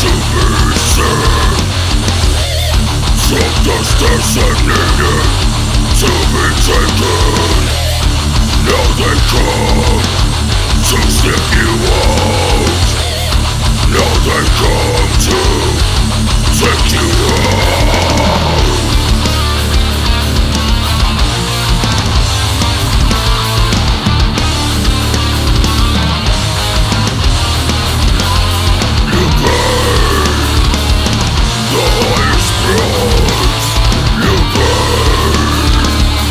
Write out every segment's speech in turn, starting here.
to be seen. Some distance needed to be taken. Now they come to sniff you out. Now they come to take you out. You pay the highest price. You pay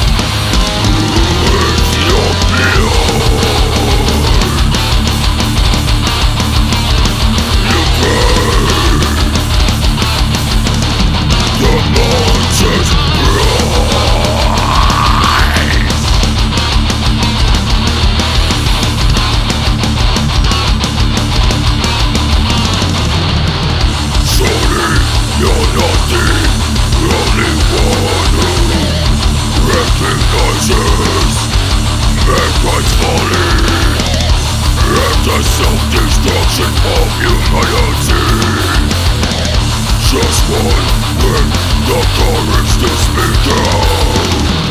with your blood. You pay the mountain's price. Sorry, you're not the only one who recognizes mankind's folly and the self-destruction of humanity. Just one with the courage to speak out.